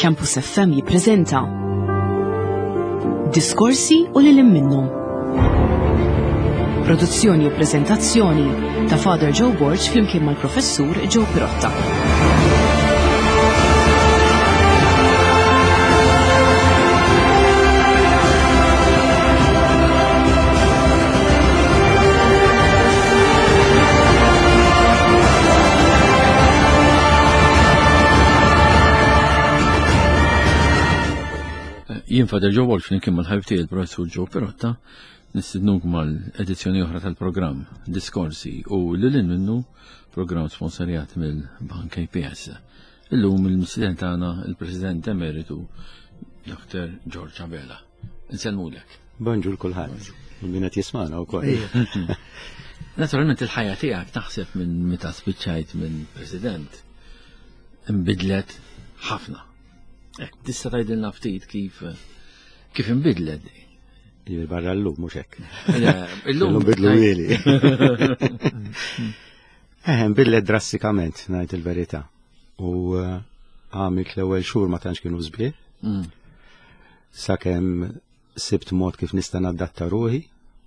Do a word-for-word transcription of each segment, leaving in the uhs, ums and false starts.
Campus F M jippreżenta Diskorsi u lil minnhom. Produzzjoni u preżentazzjoni ta' Father Joe Borg flimkien mal-Professur Joe Pirotta. Jien Father Joe Borg flimkien mal-ħabibti il-Professur Joe Pirotta nistidnuk mal-edizzjoni oħra tal-programm Diskorsi u lil minnu programm sponsorjat mill-Bank I P S. Illum il-mistieden tagħna il-President Emeritu Doktor George Abela. Insellmulek. Bonġur kulħadd. Min qed jisma'na wkoll. Naturalment il-ħajja tiegħek taħseb minn meta spiċċajt minn President inbidlet ħafna. Tista' tgħidilna ftit kif kif inbidlet. Barra l-lum, mux hekk. Illum bidlu ili. Eħem, bidlet drastikament, najt il-verita. U għamilt l-ewel xhur ma tantx kienu sbieħ. Sakemm sibt mod kif nista' nadatta ruħi.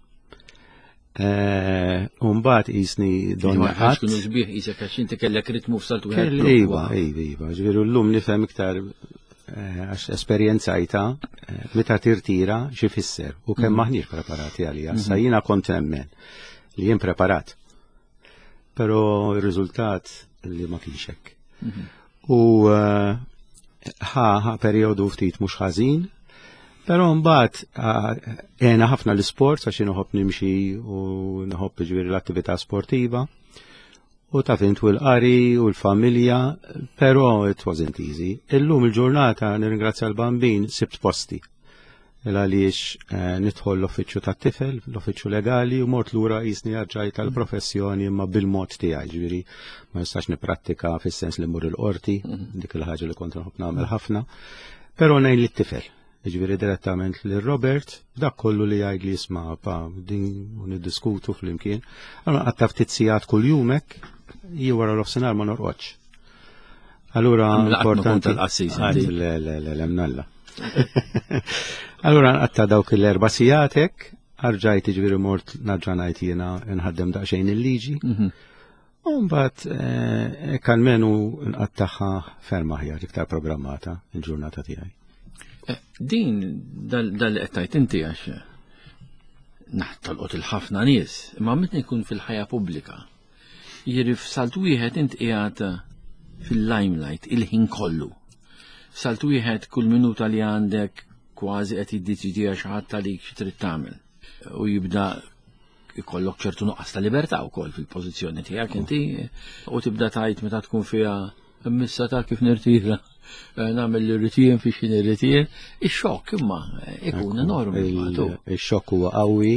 Umbagħad qisni donna ħadd. Kienu sbieħ isek għax inti kellek ritmu f'salt wieħed. Iva, iva, iva. Ġifieri llum nifhem iktar għax esperjenzajta meta tirtira xi fisser u kemm maħniex preparati għalija. Sa jiena kont nemmen li jien preparat. Però r-riżultat li ma kienx hekk. U ħa ħa perjodu ftit mhux ħażin, però mbagħad għena ħafna l-isport għax inħobb nimxi u nħobb ġifieri l-attività sportiva. U ta' fintu l-qari u l-familja, pero it wasn't easy. Illum il-ġurnata nirringrazzja l-bambin sibt posti. Għaliex nidħol l-offiċċju tat tifel, l-offiċċju legali u mort lura jisni ġaj tal-professjoni imma bil-mod tiegħi, ġifieri ma nistax nipprattika fis-sens li mmur il-qorti, dik il-ħaġa li kont nħobb nagħmel ħafna. Però ngħin lit-tifel, ġifieri direttament lil Robert, dak kollu li jgħid li jisma' pa din u niddiskutu flimkien. Allura qatt ftit sigħat kull jumek jiju wara l-ofsenar ma norqodx. Allura importanti l-emnalla. Allura għatta dawk l-erba sijatek, arġajt ġviri mort naġġanajt jena nħaddem daqxejn il-liġi. Umbat kalmenu nqattaħħa ferma ħjar, iktar programmata il-ġurnata tijaj. Din dal-qettajt inti għax naħtalqot il-ħafna nies, imma mitni kun fil-ħajja pubblika. Jirif salt wieħed int qiegħed fil-limelight il-ħin kollu. Salt wieħed kull minuta li għandek kważi qed jiddeċidija xi ħadd għalik xi trid tagħmel. U jibda jkollok ċertu nuqqas ta' libertà wkoll fil-pożizzjoni tiegħek inti u tibda tgħid meta tkun fiha immissa ta' kif nirtira nagħmel l-irritien fi xi nirritien. Ix-xokk imma ikun enormi. Ix-xokk huwa qawwi.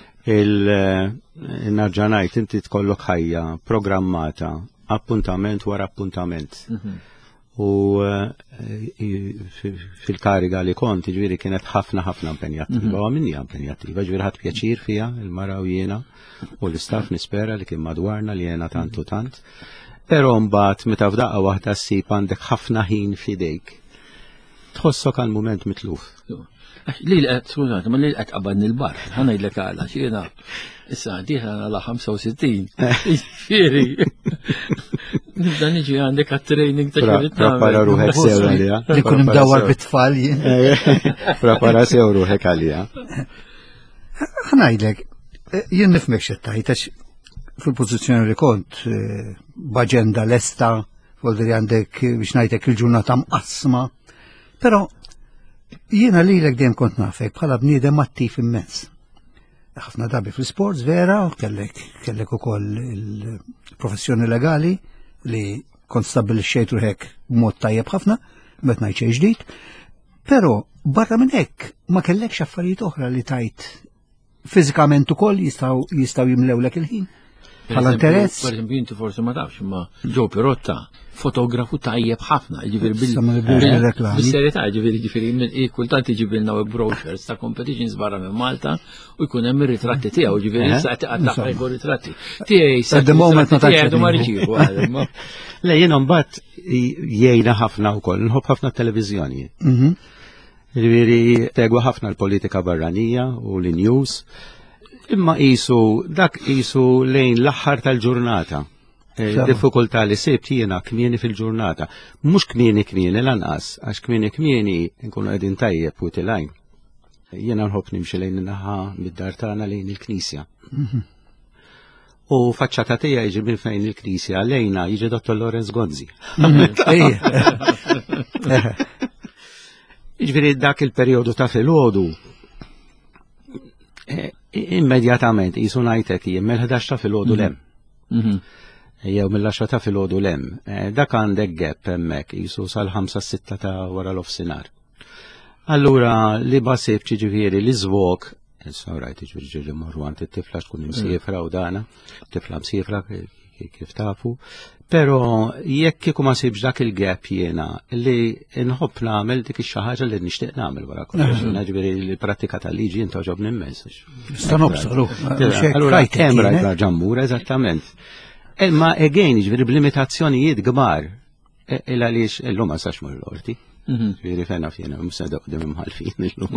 Il-narġanajt inti tkollok ħajja programmata appuntament wara appuntament. U fil-kariga li kont ġviri kienet ħafna ħafna impenjattiva, u għamini impenjattiva, ġviri ħadd pjaċir fija il-mara u jiena u l-istaff nispera li kien madwarna li jena tantu tant. Però mbagħad meta f'daqqa waħda ssib għandek ħafna ħin f'idejk. Tħossok għal mument mitluf. Li l-qed, skużat, ma li l-qed qabadni l-bar, ħana id-lek għala, xiena, issa diħna għala ħamsa u sittin, xieri, nibda niġi għandek għat-training ta' xorrit. Prepara ruħek sew għalija. Li kun imdawar bit-tfal jien. Prepara sew ruħek għalija. ħana id-lek, jien nifmek xettajt, fil-pozizjoni li kont, b'aġenda lesta, għoldi għandek biex najtek il-ġurnata mqasma, pero jiena li l-ek dejjem kont nafek bħala bniedem attiv immens. Ħafna drabi fil-sports vera, kellek kellek ukoll il-professjoni legali li kont stabbilixxejt ruħek b'mod tajjeb ħafna, met ngħid xejn ġdid. Però barra minn hekk ma kellekx affarijiet oħra li tajt fiżikament ukoll jistgħu jistgħu jimlewlek il-ħin. bħala interess. Per esempio, inti forsi ma tafx, ma Joe Pirotta, fotografu tajjeb ħafna, ġifiri bil-serjetà, ġifiri ġifiri kultant iġibilna u brochures ta' competitions barra minn Malta u jkun hemm ir-ritratti tiegħu, ġifiri sa' taqtaq jkun ritratti. Tiegħi sa' tiegħu ma riċievu. Le jien mbagħad jgħinna ħafna wkoll, nħobb ħafna t-televiżjoni. Ġifiri tegwa ħafna l-politika barranija u l-news. Imma qisu dak qisu lejn l-aħħar tal-ġurnata. Diffikultà li sibt jiena kmieni fil-ġurnata. Mhux kmieni kmieni lanqas, għax kmieni kmieni nkunu qegħdin tajjeb u tilajn. Jiena nħobb nimxi lejn in-naħa mid-dar tagħna lejn il-Knisja. U faċċata tiegħi jiġi minn fejn il-Knisja lejna jiġi Dottor Lorenz Gonzi. Jiġifieri dak il-perjodu ta' filgħodu immedjatament jisu ngħidlek jien mill-ħdax ta' filgħodu lem. Jew mill-għaxra ta' filgħodu lem. Dak għandek gap hemmhekk jisu sal-ħamsa sitta ta' wara l-ofsinhar. Allura li basib ġifieri li żvok, issa rajt ġifieri morru għand it-tifla tkun imsiefra u dana, tifla msiefra kif tafu. Pero jekk kieku ma sibx dak il-gap jiena li nħobb nagħmel dik ix-xi ħaġa li nixtieq nagħmel wara kollox. Ġifieri l-prattika tal-liġi inti ġobni immens. Sta nobsalu. Allura kemm rajt ġammur eżattament. Imma again ġifieri b'limitazzjonijiet kbar. Il għaliex illum ma sax mur l-qorti. Ġifieri fejn naf jiena mhux se qudiem imħalfin illum.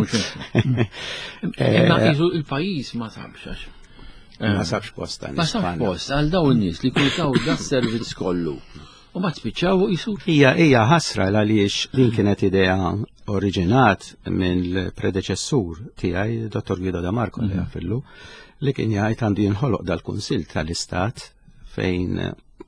Imma il-pajjiż ma sabx. Ma sabx posta. Ma sabx post, għal daw n-nies li kultaw da servizz kollu. U ma tspiċċaw isu. Hija hija ħasra għaliex din kienet idea oriġinat minn l-predeċessur tiegħi, Dottor Guido Da Marco li għafillu, li kien jgħid għandu jinħoloq dal-Kunsill tal-Istat fejn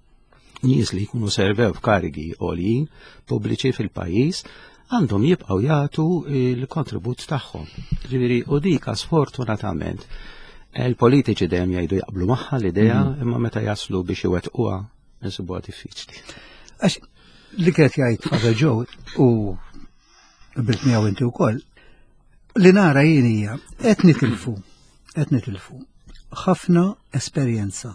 nies li jkunu servew f'karigi għoljin pubbliċi fil-pajjiż għandhom jibqgħu jagħtu l-kontribut tagħhom. Ġifieri u dik sfortunatament il-politiċi dejjem jgħidu jaqblu magħha l-idea imma meta jaslu biex iwettquha insibuha diffiċli. Għax li kienet jgħid Father Joe u bilt miegħu inti wkoll li nara jien hija qed nitilfu qed nitilfu ħafna esperjenza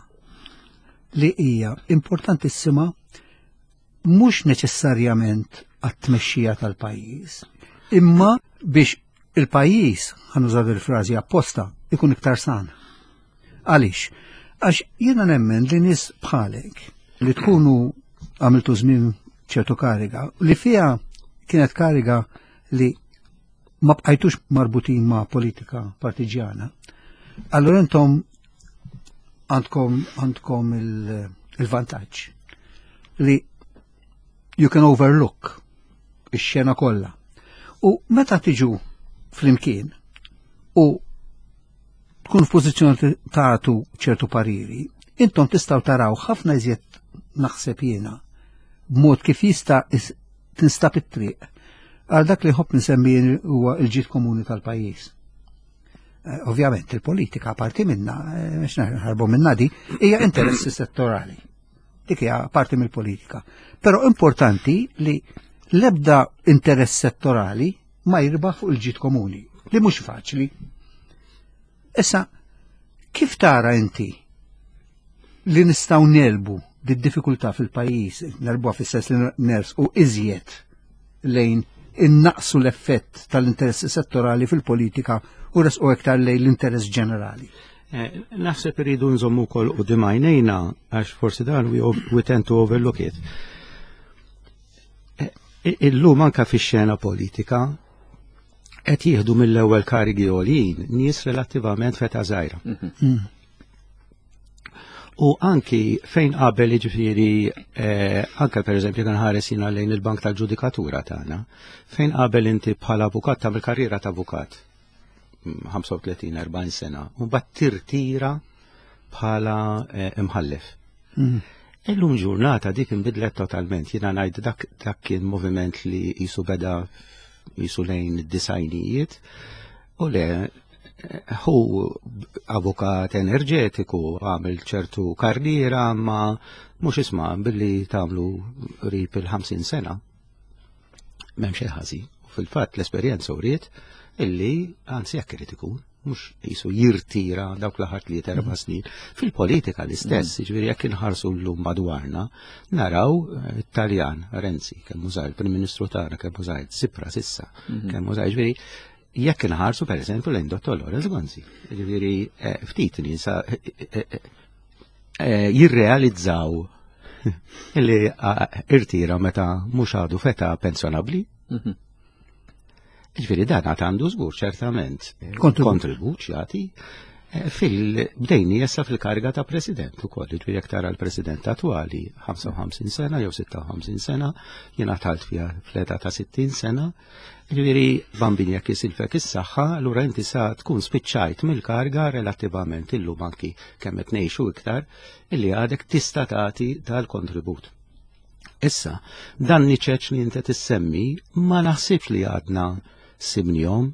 li hija importantissima mhux neċessarjament għat-tmexxija tal-pajjiż imma biex il-pajjiż ħanużaw il-frażi apposta ikun iktar san. Għaliex? Għax jiena nemmen li nies bħalek li tkunu għamiltu żmien ċertu kariga li fiha kienet kariga li ma bqajtux marbutin ma' politika partiġjana. Allura intom għandkom għandkom il-vantaġġ li you can overlook ix-xena kollha. U meta tiġu flimkien u tkun f'pożizzjoni tagħtu ċertu pariri, intom tistgħu taraw ħafna iżjed naħseb jiena b'mod kif jista' tinstab it-triq għal dak li ħobb nsemmi huwa l-ġid komuni tal-pajjiż. Ovvjament il-politika parti minna, mhux naħarbu minna di, hija interessi settorali. Dik hija parti mill-politika. Però importanti li l-ebda interess settorali ma jirbaħ fuq il-ġid komuni, li mhux faċli. Issa, kif tara inti li nistgħu nelbu d-diffikultà fil-pajjiż, nerbuha fis-sens li ners u iżjed lejn innaqsu l-effett tal-interessi settorali fil-politika u resqu iktar lejn l-interess ġenerali? Naħseb iridu nżommu wkoll u dimajnejna għax forsi dan we tend to overlook it. Illum anke fix-xena politika qed jieħdu mill-ewwel karigi għoljin nies relattivament feta żgħira. U anki fejn qabel jiġifieri anke pereżempju kien ħares jiena lejn il-bank tal-ġudikatura tagħna, fejn qabel inti bħala avukat tagħmel karriera ta' avukat ħamsa u tletin erbgħin sena u mbagħad tirtira bħala imħallef. Illum ġurnata dik inbidlet totalment, jiena ngħid dak dak kien moviment li qisu beda jisu lejn id-disajnijiet u le hu avukat enerġetiku għamil ċertu karriera ma mhux isma' billi tagħmlu rib il-ħamsin sena m'hemm xejn ħażin. U fil-fatt l-esperjenza uriet illi anzi jekk irid ikun mhux qisu jirtira dawk l-aħħar tliet erba' snin. Fil-politika l-istess, jiġifieri jekk inħarsu llum madwarna, naraw Taljan Renzi kemm użaj il-Prim Ministru tagħna kemm użaj Tsipras issa, kemm użaj jiġifieri jekk inħarsu pereżempju lejn Dottor Lawrence Ghanzi. Jiġifieri ftit nisa jirrealizzaw illi irtira meta mhux għadu feta pensjonabbli. Ġifieri dan għad għandu żgur ċertament kontribut jagħti fil-bdejni jessa fil-karga ta' president ukoll. Ġifieri jekk tara l-president attwali ħamsa u ħamsin sena jew sitta u ħamsin sena, jiena tħalt fiha fl-età ta' sittin sena. Ġifieri bambin jekk isilfek is-saħħa, allura inti sa tkun spiċċajt mill-karga relattivament illum anki kemm qed ngħixu iktar illi għadek tista' tagħti tal-kontribut. Issa, dan niċeċ li inti tissemmi ma naħsibx li għadna simnihom.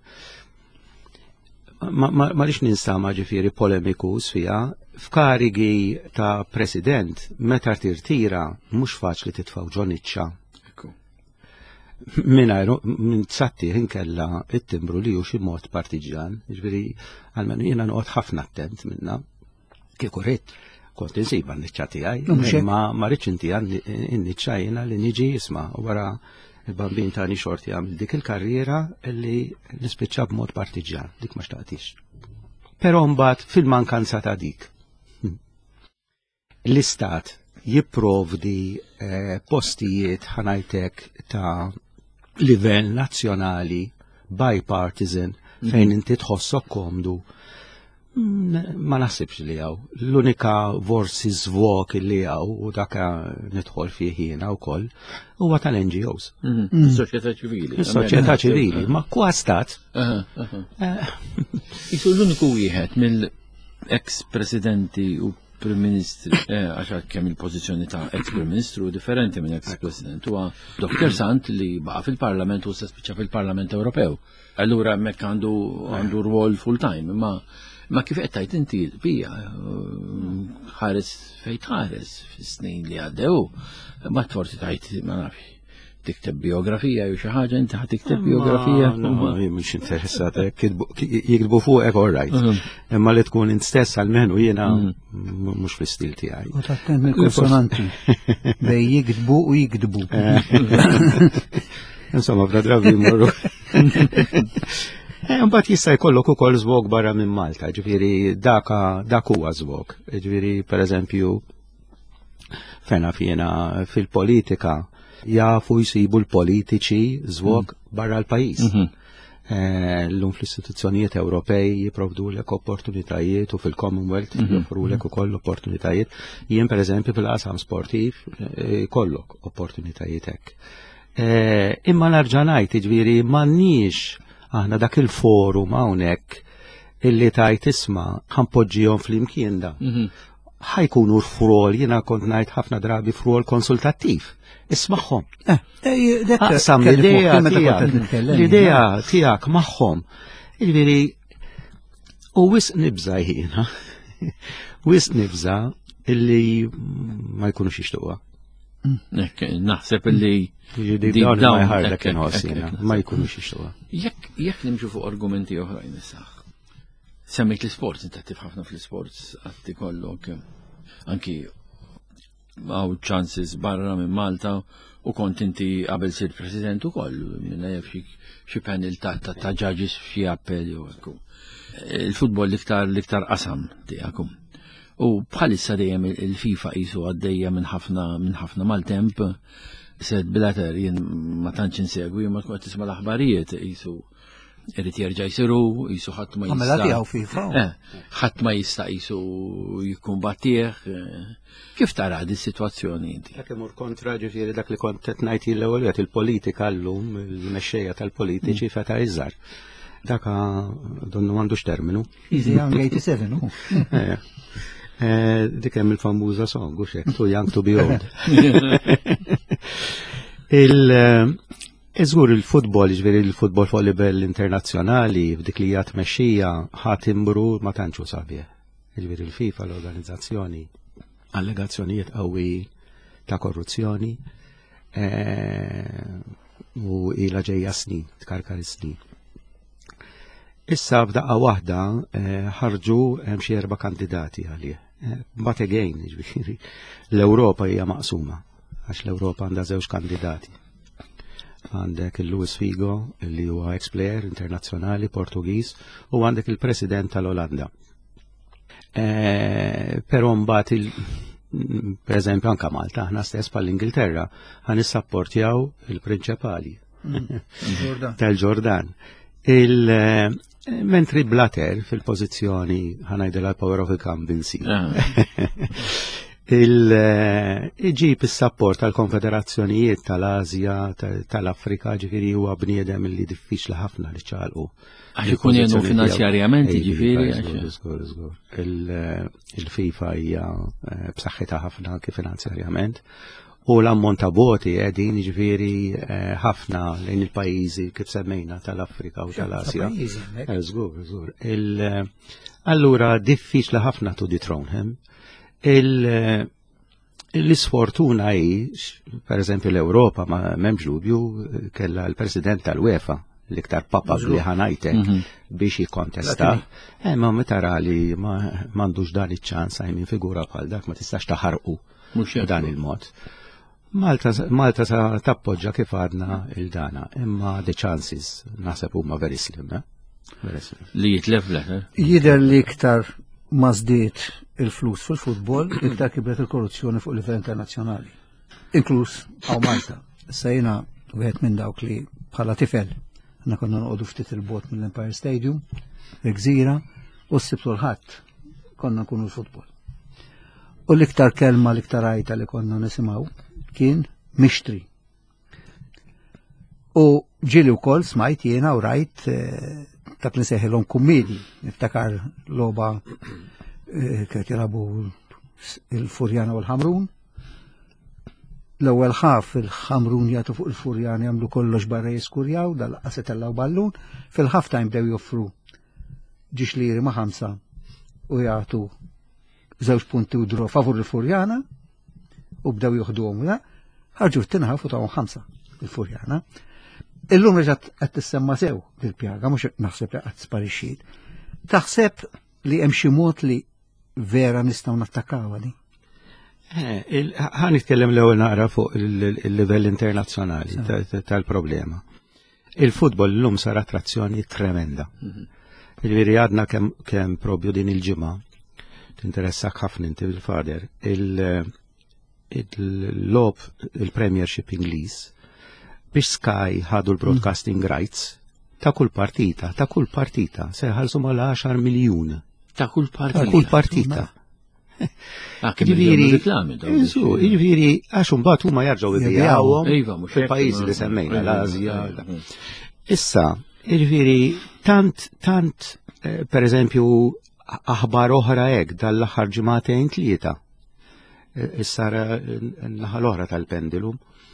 Ma, ma, ma lix ninsama ġifieri polemiku sfija, f'karigi ta' president meta tirtira mhux faċli titfgħu ġoniċċa. Minajru, minn tsatti inkella it-timbru li ju xi mod partiġan, ġifieri għalmenu jiena noqgħod ħafna attent minna. Kieku rrid kont insiba n-niċċa tiegħi, ma ma rridx inti n-niċċa jiena li niġi jisma' wara il-bambin tani xorti għamil dik il-karriera li nispiċċa b'mod partiġan, dik ma xtaqtix. Però mbagħad fil-mankanza ta' dik. L-istat jipprovdi postijiet ħanajtek ta' livell nazzjonali bipartisan fejn inti tħossok komdu. Ma naħsibx li għaw. L-unika vorsi zvok li għaw u daka nidħol fih jiena wkoll huwa tal-N G Os. Is-soċjetà ċivili. Is-soċjetà ċivili, ma kwa stat. Isu l-uniku wieħed mill-ex-presidenti u Prim Ministri, għaxa kemm il-pożizzjoni ta' ex-Prim Ministru differenti minn ex-President huwa Doktor Sant li baqa' fil-Parlament u spiċċa fil-Parlament Ewropew. Allura hemmhekk għandu għandu rwol full-time, ma ma kif qed tgħid inti bija ħares fejn tħares fis-snin li għaddew, ma tforsi tgħid ma nafx tikteb biografija jew xi ħaġa inti ħad tikteb biografija. Mhux interessat jikdbu fuq hekk all right. Imma li tkun int stess għalmenu jiena mhux fl-istil tiegħi. U tattent mill-konsonanti bej jikdbu u jikdbu. Insomma, bda drabi jmorru. Mbagħad jista' jkollok ukoll żvok barra minn Malta, ġifieri daka dak huwa żvok. Ġifieri pereżempju fejna fiena fil-politika jafu jsibu l-politiċi żvok barra l-pajjiż. L-lum fl-istituzzjonijiet Ewropej jipprovdulek opportunitajiet u fil-Commonwealth joffrulek ukoll opportunitajiet. Jien pereżempju fil-qasam sportiv kollok opportunitajiet hekk. Imma narġa' ngħid jiġifieri m'għandniex aħna dak il-forum hawnhekk illi tajt isma' ħanpoġġihom flimkien da. Ħajkunu frol, jiena kont ngħid ħafna drabi frol konsultattiv. Ismagħhom. Aqsam l-idea tiegħek, l-idea tiegħek magħhom. Jiġifieri u wisq nibża jiena. Wisq nibża illi ma jkunux jixtuqha. Naħseb illi dawn ma jħarlek inħossina, ma jkunux jixtuqha. Jekk nimxu fuq argumenti oħrajn isaħ. Semmejt l-isports, inti attiv ħafna fl-isports, għatti kollok anki għaw chances barra minn Malta u kont inti qabel sir president ukoll minna jaf xi panel ta' ta' judges f'xi appelli u hekk. Il-futbol l-iktar l-iktar qasam tiegħekom. U bħalissa dejjem il-FIFA qisu għaddejja minn ħafna minn ħafna mal-temp sed bilater jien ma tantx insegwi ma tkun tisma' l-aħbarijiet qisu irid jerġa' jsiru, qisu ħadd ma jista' Għamela tiegħu FIFA. Ħadd ma jista' qisu jikkumbattih. Kif tara di situazzjoni inti? Dak imur kontra ġifieri dak li kont qed ngħid l-ewwel qed il-politika llum, il-mexxejja tal-politiċi feta iżgħar. Dak donnu m'għandux terminu. Easy young eighty-seven, hu. Dik hemm il-famuża song u xek, too young to be old. Il Iżgur il-futbol, ġveri il-futbol fuq livell internazzjonali, f'dik li hija tmexxija ħadd imbru ma tantxu sabiħ. Ġveri il-FIFA l-organizzazzjoni allegazzjonijiet qawwi ta' korruzzjoni u ilha ġejja snin, tkarkar snin. Issa f'daqqa waħda ħarġu hemm xi erba' kandidati għalih. But again, ġifieri, l-Ewropa hija maqsuma għax l-Ewropa għandha żewġ kandidati. Għandek il-Luis Figo, li huwa ex-player internazzjonali Portugiż, u għandek il-President tal-Olanda. Eh, però mbagħad il per eżempju anke Malta, aħna stess bħall-Ingilterra ħan issapportjaw il-prinċipali tal-Ġordan. Il mentri Blatter fil-pożizzjoni ħanajdilha power of incumbency. Il-ġib is-sapport tal-konfederazzjonijiet tal-Asja, tal-Afrika, ġifieri huwa bniedem li diffiċli ħafna li ċalqu. Għax ikun jenu finanzjarjament, ġifieri. Żgur, żgur. Il-FIFA hija b'saħħitha ħafna anke finanzjarjament. U l-ammont ta' voti qegħdin ġifieri ħafna lejn il-pajjiżi kif semmejna tal-Afrika u tal-Asja. Żgur, żgur. Allura diffiċli ħafna to dethrone him. L-isfortuna hi, per eżempju l-Ewropa ma m'hemmx dubju kellha l-President tal-UEFA l-iktar papa li ħanajtek biex jikkontesta. Ma meta rali m'għandux dan iċ-ċans għajmin figura bħal dak ma tistax taħarqu dan il-mod. Malta Malta sa tappoġġa kif għadna il-dana, imma the chances naħseb huma very slim, eh? Very slim. Li jitlefla, eh? Jidher li iktar ma żdied il-flus fil-futbol, iktar kibret il-korruzzjoni fuq livell internazzjonali. Inkluż għaw Malta. Issa jiena wieħed minn dawk li bħala tifel għandna konna noqogħdu ftit il-bot mill-Empire Stadium, il-Gżira, u s-sibtu l-ħadd konna nkunu l-futbol. U l-iktar kelma l-iktar għajta li konna nisimgħu kien mixtri. U ġili wkoll smajt jiena u rajt dak li seħilhom kummedi, niftakar logħba kienet jilagħbu il-Furjana u l-Ħamrun. L-ewwel ħaf il-Ħamrun jagħtu fuq il-Furjana jagħmlu kollox barra jiskurjaw, dal-qas itellaw ballun, fil-half time bdew joffru ġiex liri ma' ħamsa u jagħtu żewġ punti u dro favur il-Furjana u bdew joħduhom la, ħarġu t-tinħaf u tagħhom ħamsa il-Furjana. Illum reġgħet qed tissemma sew dil-pjaga, mhux naħseb li qatt sparixxiet. Taħseb li hemm xi mod li vera nistgħu nattakkawha di? Ħa nitkellem l-ewwel naqra fuq il-livell internazzjonali tal-problema. Il-futbol llum sar attrazzjoni tremenda. Jiġifieri għadna kemm probju din il-ġimgħa tinteressak ħafna inti bil-fader il-lob il-Premiership Ingliż biex Sky ħadu l-broadcasting rights ta' kull partita, ta' kull partita, se ħalsu mal għaxar miljun. Ta' kull partita. Ta' kull partita. Jiġifieri għax imbagħad huma jerġgħu jibijawhom fil-pajjiżi li semmejna l-Asja. Issa, jiġifieri tant tant pereżempju aħbar oħra hekk dal-aħħar ġimagħtejn tlieta. Issa n-naħa l-oħra tal-pendulum.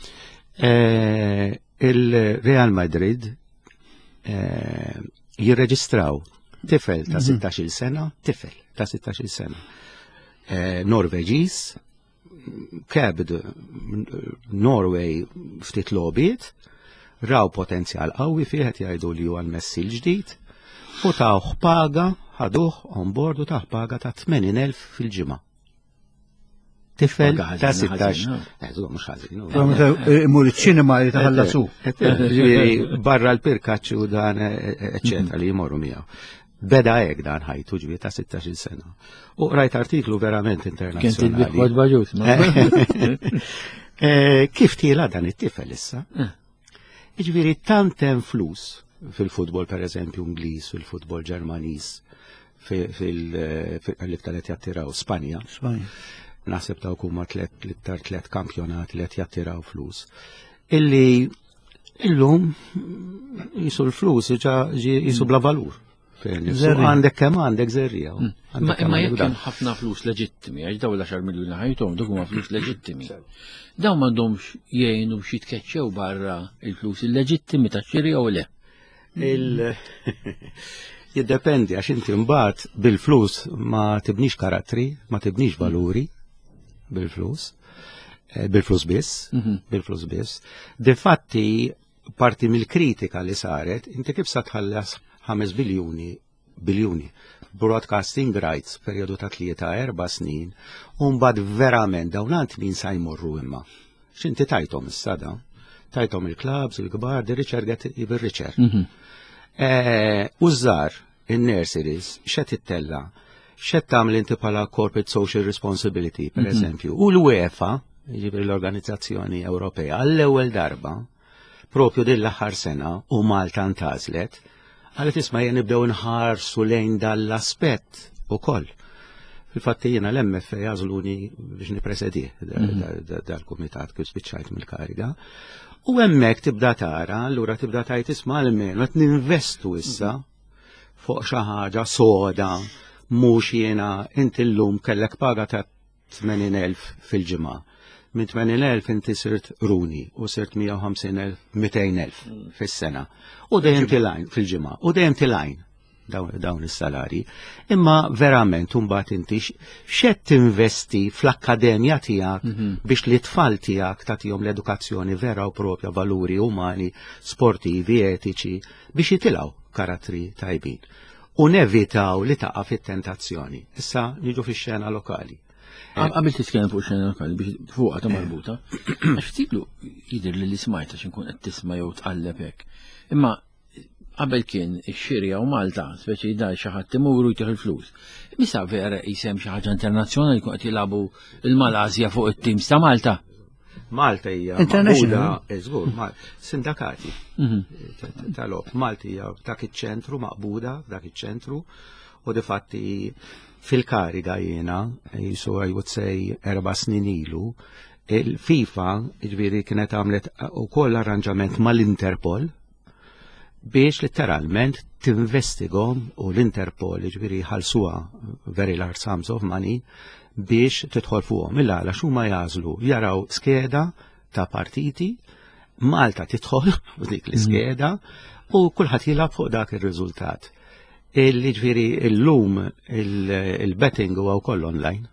Il-Real Madrid jirreġistraw tifel ta' sittax-il sena, tifel ta' sittax-il sena. Norveġiż, kebd Norway ftit lobiet, raw potenzjal qawwi fih qed jgħidu li huwa l-Messi l-ġdid, u tawh paga, ħaduh on board u tawh paga ta' tmenin elf fil-ġimgħa. Tifel ta' sittax. Eżu, mhux ħażin. Imur iċ-ċinema li taħallasu. Barra l-pirkaċċi u dan eċċetera li jmorru miegħu. Beda hekk dan ħajtu ġifieri ta' sittax-il sena. U rajt artiklu verament internazzjonali. Kien baġut. Kif tiela dan it-tifel issa? Jiġifieri tant hemm flus fil-futbol pereżempju Ingliż, fil-futbol Ġermaniż, fil-iktar qed jattiraw Spanja. Naħseb ta' huma tliet l-iktar tliet kampjonati li qed jattiraw flus. Illi illum jisu l-flus jisu bla valur. Għandek kemm għandek żerrija. Ma jekk hemm ħafna flus leġittimi, għax dawn l-għaxar miljuni ħajthom dak huma flus leġittimi. Dawn m'għandhomx jgħinu biex jitkeċċew barra il-flus illeġittimi tax-xiri jew le. Jiddependi għax inti mbagħad bil-flus ma tibnix karattri, ma tibnix valuri. Bil-flus, bil-flus biss, bil-flus biss. Defatti, parti mill-kritika li saret, inti kif sa tħallas ħames biljuni biljuni broadcasting rights perjodu ta' tlieta erba' snin u mbagħad verament dawn għand min sa jmorru imma. X'inti tajthom issa da? Tajthom il-klabs, il-kbar, di riċerga bir-riċer. Użżar in-nurseries x'qed tittella, x'qed tagħmel inti bħala corporate social responsibility, per eżempju, u l-UEFA, jiġifieri l-Organizzazzjoni Ewropea, għall-ewwel darba, propju din l-aħħar sena u Malta ntażlet, għalet isma' jien nibdew nħarsu lejn dal-aspett ukoll. Fil-fatt jiena l-M F jażluni biex nippresedih dal-kumitat kif spiċċajt mill-kariga. U hemmhekk tibda tara, allura tibda tgħid isma' l-menu qed ninvestu issa fuq xi ħaġa soda mhux jiena inti llum kellek paga ta' tmenin elf fil-ġimgħa. Minn tmenin elf inti sirt runi u sirt mija u ħamsin elf, mitejn elf fis-sena. U dejjem tilajn fil-ġimgħa, u dejjem tilajn dawn is-salari. Imma verament imbagħad inti x'qed tinvesti fl-akkademja tiegħek biex li tfal tiegħek tagħtihom l-edukazzjoni vera u propja valuri umani, sportivi, etiċi biex jitilgħu karattri tajbin. U nevitaw li taqa' fit-tentazzjoni. Issa niġu fix-xena lokali. Qabel titkellem fuq xena lokali biex fuqha ta' marbuta, għax tiblu jidher li smajta x'inkun qed tisma' jew tqalleb hekk. Imma qabel kien ix-Xirja u Malta, speċi da xi ħadd imuru jtieħ il-flus. Misa vera jisem xi ħaġa internazzjonali jkun qed jilagħbu il-Malasja fuq it-teams ta' Malta. Malta hija International. żgur, sindakati tal-op. Malta hija dak iċ-ċentru maqbuda, dak iċ-ċentru u difatti fil-kariga jiena, jisu I would say erba' snin ilu, il-FIFA ġifieri kienet għamlet ukoll arranġament mal-Interpol biex literalment tinvestigom u l-Interpol ġifieri ħalsuha very large sums of money biex tidħol fuqhom. Illa għala xuma jażlu jaraw skeda ta' partiti, Malta tidħol dik l-iskeda u kulħadd jilgħab fuq dak ir-riżultat. Il-ġifieri illum il-betting huwa wkoll online.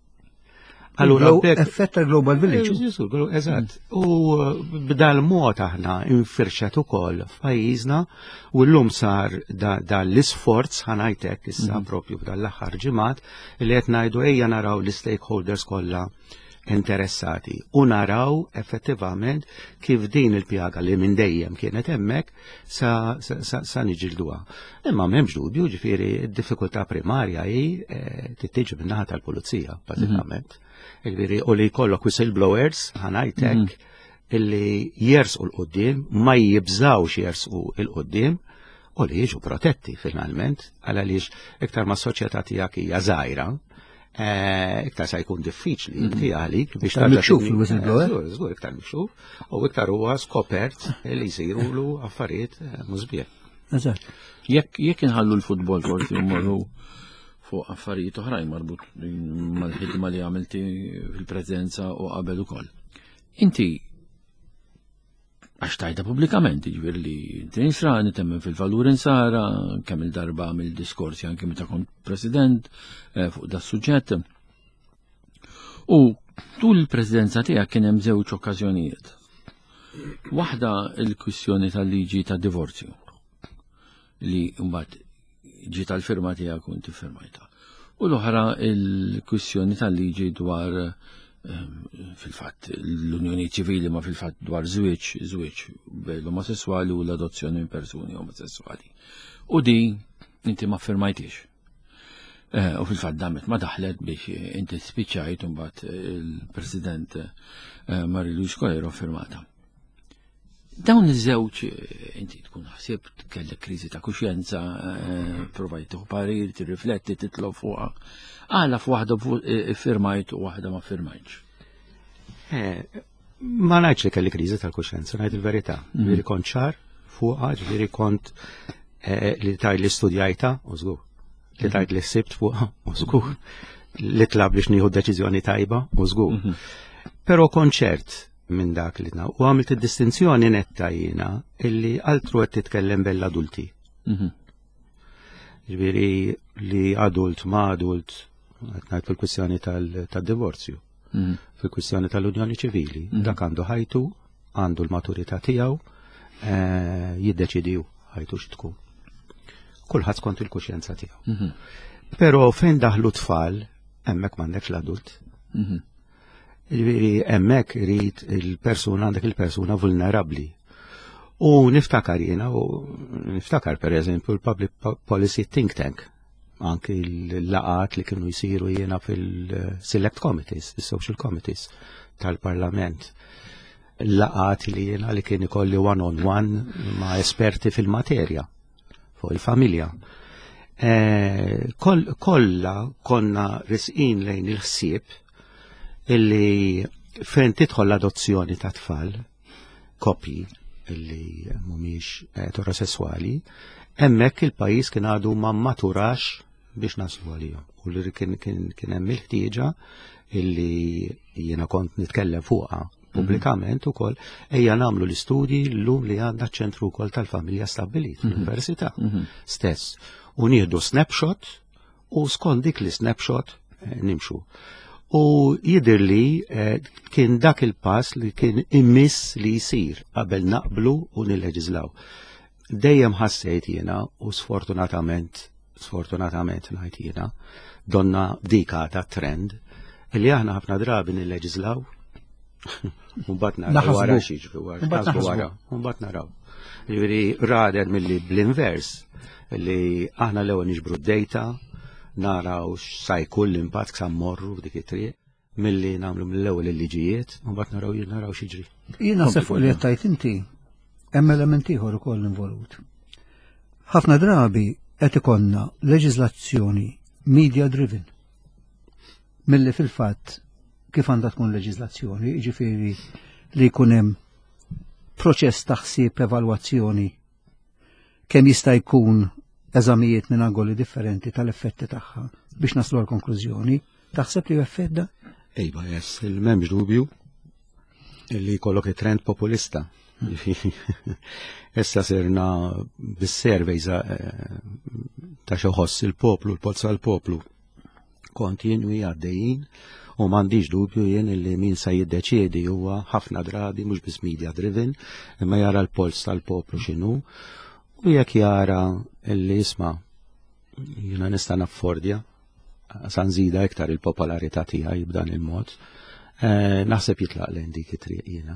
Allura effett tal-Global Village. Eżatt. U b'dal mod aħna infirxet ukoll f'pajjiżna u llum sar dal-isforz ħanajtek issa propju b'dal-aħħar ġimgħat li qed ngħidu ejja naraw l-stakeholders kollha interessati u naraw effettivament kif din il-pjaga li minn dejjem kienet hemmhekk sa, sa, sa, sa niġilduha. Imma m'hemmx dubju ġifieri d-diffikultà primarja hi tittiġi min-naħa tal-pulizija bażikament. Ġifieri u li jkollok whistleblowers ħanajtek illi jersqu l-qudiem ma jibżawx jersqu l-qudiem u li jiġu protetti finalment għaliex iktar ma s-soċjetà tiegħek hija żgħira. Iktar sa jkun diffiċli inti għalik biex ta' mikxuf il-whistleblower. Żgur iktar mikxuf u iktar huwa skopert li jsirulu affarijiet mużbieħ. Eżatt. Jekk jekk inħallu l-futbol forsi mmorru fuq affarijiet oħrajn marbut mal-ħidma li għamilti fil-preżenza u qabel ukoll. Inti għax tajda pubblikament, ġifier li tinsra nitemmen fil-valur insara, kemm il-darba mill-diskorsi anke meta kont president fuq da suġġett. U tul il-presidenza tiegħek kien hemm żewġ okkażjonijiet. Waħda l-kwistjoni tal-liġi tad-divorzju li mbagħad ġiet tal-firma tiegħek u inti firmajta. U l-oħra l-kwistjoni tal-liġi dwar fil-fatt l-Unjoni Ċivili ma fil-fatt dwar żwieġ żwieġ bejn omosessuali u l-adozzjoni minn persuni omosessuali. U di inti ma firmajtix. U fil-fatt damet ma daħlet biex inti spiċċajt imbagħad il-President Marie-Louise Colero firmata. Dawn iż-żewġ inti tkun ħsieb kellek kriżi ta' kuxjenza, provajt tieħu parir, tirrifletti, titlob fuqha. Għala f'waħda firmajt u waħda ma firmajtx. Ma ngħidx li kelli kriżi tal-kuxjenza, ngħid il-verità. Ġifieri kont ċar fuqha, ġifieri kont li tajt li studjajta u żgur. Li tajt li ssibt fuqha u żgur. Li tlab biex nieħu deċiżjoni tajba u żgur. Però kont ċert minn dak li naw. U għamilt id-distinzjoni netta jiena illi altru qed titkellem bell-adulti. Ġifieri li adult ma adult qed ngħid fil-kwistjoni tad-divorzju. Fil-kwistjoni tal-Unjoni Ċivili. Dak għandu ħajtu, għandu l-maturità tiegħu, jiddeċidiju ħajtu x'tkun. kulħadd skont il-kuxjenza tiegħu. Però fejn daħlu tfal, hemmhekk m'għandekx l-adult. Jiġifieri hemmhekk irid il-persuna għandek il-persuna vulnerabbli. U niftakar jiena, u niftakar pereżempju l-Public Policy Think Tank, anki l-laqat li kienu jsiru jiena fil-Select Committees, il-Social Committees tal-Parlament. Laqat li jiena li kien ikolli one-on-one ma' esperti fil-materja fuq il-familja. Kollha konna risqin lejn il-ħsieb illi fejn tidħol l-adozzjoni ta' tfal, koppji illi mhumiex eterosessuali, hemmhekk il-pajjiż kien għadu ma maturax biex naslu għalihom. U li kien hemm il-ħtieġa illi jiena kont nitkellem fuqha pubblikament ukoll ejja nagħmlu l-istudji llum li għandha ċentru wkoll tal-familja stabbilit fl-università stess. U nieħdu snapshot u skont dik li snapshot nimxu. U jidher li kien dak il-pass li kien immiss li jsir qabel naqblu u nilleġislaw. Dejjem ħassejt jiena u sfortunatament, sfortunatament ngħid jiena, donna dika ta' trend li aħna ħafna drabi nilleġislaw u mbagħad naraw wara xiġri wara, u mbagħad naraw. Jiġifieri rader milli bl-invers li aħna l-ewwel niġbru d-dejta, naraw x'sa jkun l-impatt sa mmorru f'dik it-triq, milli nagħmlu mill-ewwel il-liġijiet, u mbagħad naraw naraw xiġri. Jien naħseb fuq li qed tajt inti hemm element ieħor ukoll involut. Ħafna drabi qed ikollna leġiżlazzjoni media driven. Milli fil-fatt kif għandha tkun leġiżlazzjoni, jiġifieri li jkun hemm proċess ta' ħsieb evalwazzjoni kemm jista' jkun eżamijiet minn angoli differenti tal-effetti tagħha biex naslu għal konklużjoni, taħseb li effedda? Ejba, jess, il-memx dubju li jkollok it-trend populista. Issa sirna bis-surveys ta' xoħoss il-poplu, l-pozza l-poplu kontinwi għaddejjin u m'għandix dubju jien li min sa jiddeċiedi huwa ħafna drabi mhux biss media driven, imma jara l-pols tal-poplu x'inhu u jekk jara illi jisma' jiena nista' naffordja sa nżida iktar il-popolarità tiegħi b'dan il-mod, naħseb jitlaq lejn dik it-triq jiena.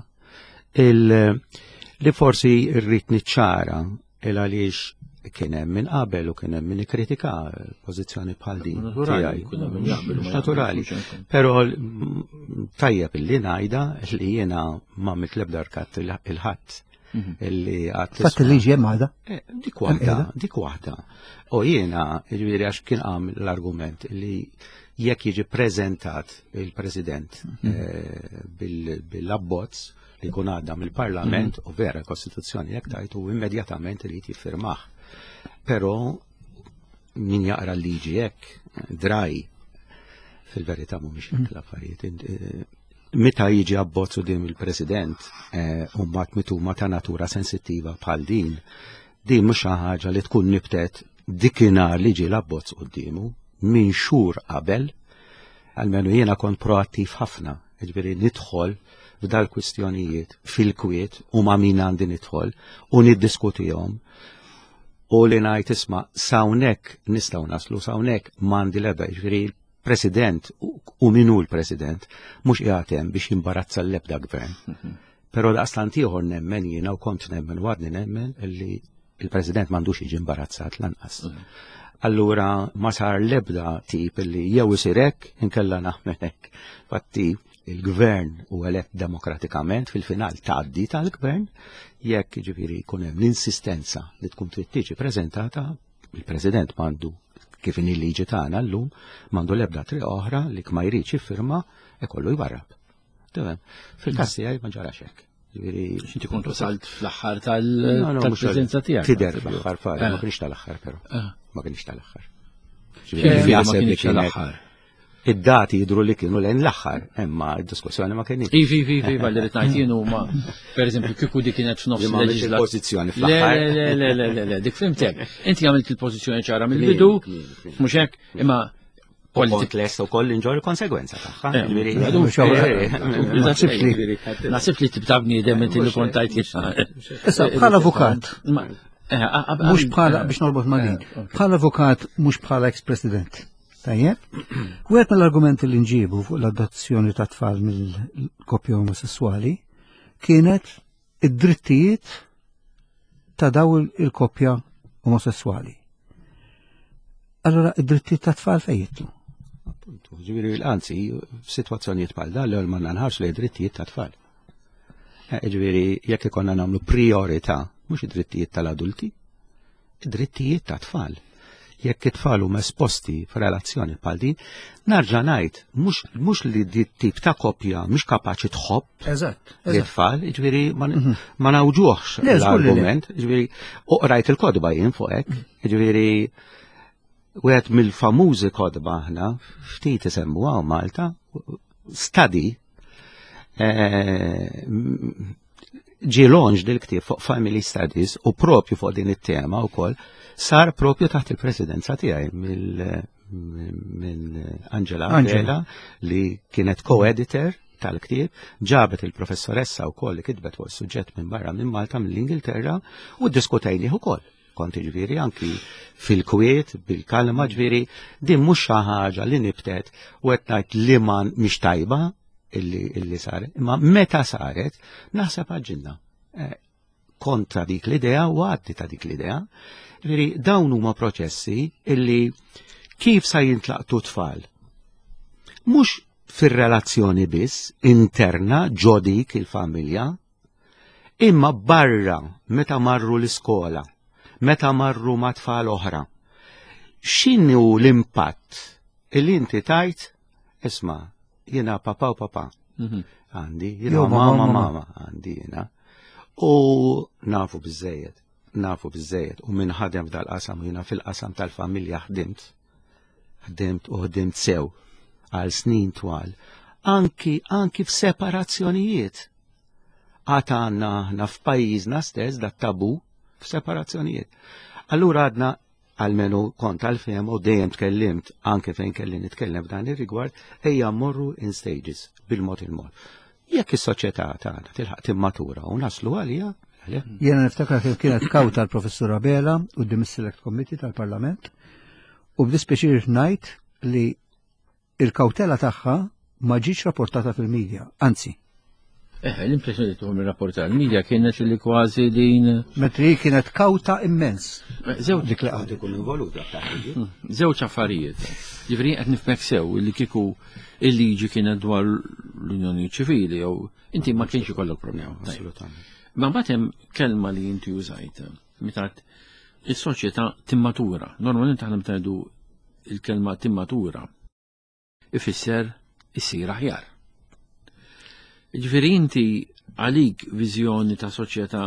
Li forsi rrid niċċara il għaliex kien hemm min qabel u kien hemm min ikkritika pożizzjoni bħal din tiegħi. Naturali. Però tajjeb illi ngħidha li jiena m'għamilt l-ebda rkat il-ħadd illi għad. Fatt il-liġi hemm għadha? Dik waħda, dik waħda. U jiena jiġifieri għax kien qam l-argument li jekk jiġi preżentat il-President bil-abbozz li jkun għadda mill-Parlament u vera l-Kostituzzjoni jekk tajt u immedjatament irid jiffirmah. Però min jaqra l-liġi hekk draj fil-verità mhumiex hekk l-affarijiet. Meta jiġi abbozz quddiem il-President u mbagħad mituma ta' natura sensittiva bħal din, din mhux xi ħaġa li tkun nibtet dikinhar li ġie l-abbozz quddiemu minn xhur qabel, almenu jiena kont proattiv ħafna, jiġifieri nidħol f'dal kwistjonijiet fil-kwiet u ma' min għandi nidħol u niddiskutihom u li ngħid isma' sawnek nistgħu naslu sawnek m'għandi l-ebda, jiġifieri il-President u minu l-President mhux qiegħed hemm biex jimbarazza l-ebda gvern. Però daqstant ieħor nemmen jiena u kont nemmen u għadni nemmen li il-President m'għandux jiġi imbarazzat lanqas. Allura ma sar l-ebda tip li jew isir hekk inkella naħmel hekk. Fatti il-gvern u elett demokratikament fil-final tgħaddi tal-gvern jekk jiġifieri jkun hemm l-insistenza li tkun trid tiġi preżentata, il-President m'għandu kif in il-liġi tagħna llum m'għandu l-ebda triq oħra li ma jridx jiffirma ikollu jbarrab. Tevem, fil-każ tiegħi ma ġarax hekk. Inti kont wasalt fl-aħħar tal-preżenza tiegħek. Tidher fl-aħħar fari, ma kienx tal-aħħar però. Ma kienx tal-aħħar. tal-aħħar. Id-dati jidru li kienu lejn l-aħħar, imma d-diskussjoni ma kienx. Ivi, ivi, ivi, balli rrid ngħid jien huma pereżempju kieku dik kienet f'nofs il-pożizzjoni fl-aħħar. Le, le, le, le, le, dik fimtek. Inti għamilt il-pożizzjoni ċara mill-bidu, mhux hekk, imma politik lest u koll inġor il-konsegwenza taħħa. Nasib li tibta bniedem inti li kontajt jitna. Issa, bħal avukat, Mhux bħala biex norbot ma' din. Bħala avukat mhux bħala ex-president. Tajjeb? U għet mill-argumenti li nġibu fuq l-adozzjoni ta' tfal mill-koppja omosessuali kienet id-drittijiet ta' daw il-koppja omosessuali. Allora, id-drittijiet ta' tfal fejjitlu. Appuntu, ġiviri, anzi, f'sitwazzjonijiet bħal dan l-għol ma nanħarx li id-drittijiet ta' tfal. Ġiviri, jekk ikonna namlu priorità, mhux id-drittijiet tal-adulti, id-drittijiet ta' tfal. Jekk it-tfal huma esposti f'relazzjoni bħal din, narġa' ngħid mhux li di tip ta' koppja mhux kapaċi tħobb l-tfal, jiġifieri ma nawġuhx l-argument, jiġifieri oqrajt il-kodba jien fuq hekk, jiġifieri wieħed mill-famużi kodba aħna ftit isemmuha Malta, study ġie launch dil-ktieb fuq Family Studies u propju fuq din it-tema wkoll sar propju taħt il-presidenza tiegħi minn Angela Angela li kienet co-editor tal-ktieb, ġabet il-professoressa wkoll li kitbet fuq is-suġġett minn barra minn Malta mill-Ingilterra u ddiskutejnieh ukoll. Kont ġifieri anki fil-kwiet bil-kalma ġifieri din mhux xi ħaġa li nibtet u qed ngħid li ma mhix tajba illi saret, imma meta saret naħseb għaġġilna kontra dik l-idea u għaddi ta' dik l-idea. Veri, dawn huma proċessi illi kif sa jintlaqtu tfal. Mhux fir-relazzjoni biss interna ġodik il-familja, imma barra meta marru l-iskola, meta marru ma' tfal oħra. X'inhu l-impatt illi inti tajt, isma' jiena papa u papa. Għandi, jiena mama mama għandi jiena. U nafu biżejjed. nafu bizzejet u minn ħadem f'dal-qasam jina fil-qasam tal-familja ħdimt ħdimt u ħdimt sew għal snin twal anki anki f'separazzjonijiet għata għanna ħna f'pajjiżna stess dat tabu f'separazzjonijiet. Allura għadna għalmenu kont għal-fem u dejjem tkellimt anke fejn kelli nitkellem f'dan ir-rigward ejja mmorru in stages bil-mod il-mod. Jekk is-soċjetà tagħna tilħaq timmatura u naslu għalija. Jena niftakar kif kienet kawta l-professur Abela u d-dim Select Committee tal-Parlament u b'dispjaċir ngħid li il-kawtela tagħha ma ġietx rapportata fil-medja, anzi. Eh, l-impressjoni li tuħum il-rapporta l-medja kienet li kważi din. Metri kienet kawta immens. Żewġ dik li qed ikun involuta Żewġ affarijiet. Ġifri qed nifmek sew li kieku il-liġi kienet dwar l-Unjoni Ċivili jew inti ma kienx ikollok problema. Assolutament. Ma batem kelma li inti użajt, mitat il-soċjetà timmatura. Normalment aħna mtaqdu il-kelma timmatura ifisser issir aħjar. Ġifieri inti għalik viżjoni ta' soċjetà